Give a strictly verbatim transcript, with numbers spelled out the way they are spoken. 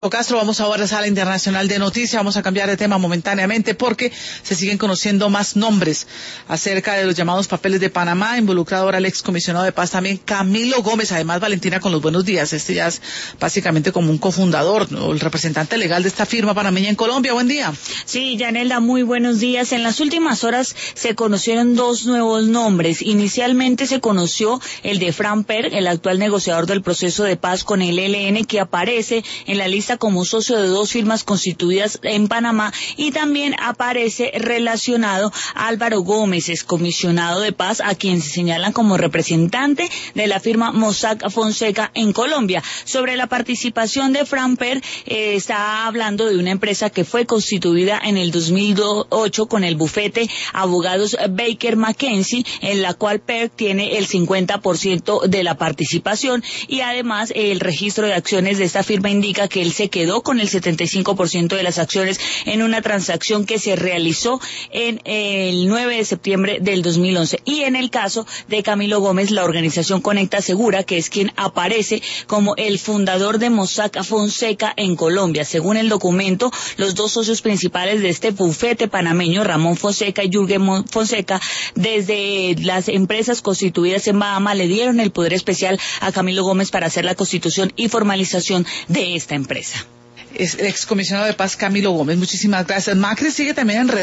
Castro, vamos ahora a la sala internacional de noticias. Vamos a cambiar de tema momentáneamente porque se siguen conociendo más nombres acerca de los llamados papeles de Panamá, involucrado ahora el excomisionado de paz también Camilo Gómez. Además, Valentina, con los buenos días. Este ya es básicamente como un cofundador o el representante legal de esta firma panameña en Colombia. Buen día. Sí, Yanelda, muy buenos días. En las últimas horas se conocieron dos nuevos nombres. Inicialmente se conoció el de Fran Per, el actual negociador del proceso de paz con el E L N, que aparece en la lista como socio de dos firmas constituidas en Panamá, y también aparece relacionado a Álvaro Gómez, excomisionado de paz, a quien se señalan como representante de la firma Mossack Fonseca en Colombia. Sobre la participación de Fran Per, eh, está hablando de una empresa que fue constituida en el dos mil ocho con el bufete Abogados Baker McKenzie, en la cual Per tiene el cincuenta por ciento de la participación, y además el registro de acciones de esta firma indica que él se quedó con el setenta y cinco por ciento de las acciones en una transacción que se realizó en el nueve de septiembre del dos mil once. Y en el caso de Camilo Gómez, la organización Conecta Segura, que es quien aparece como el fundador de Mossack Fonseca en Colombia. Según el documento, los dos socios principales de este bufete panameño, Ramón Fonseca y Jürgen Fonseca, desde las empresas constituidas en Bahamas, le dieron el poder especial a Camilo Gómez para hacer la constitución y formalización de esta empresa. Es el excomisionado de paz Camilo Gómez. Muchísimas gracias. Macri sigue también enredado.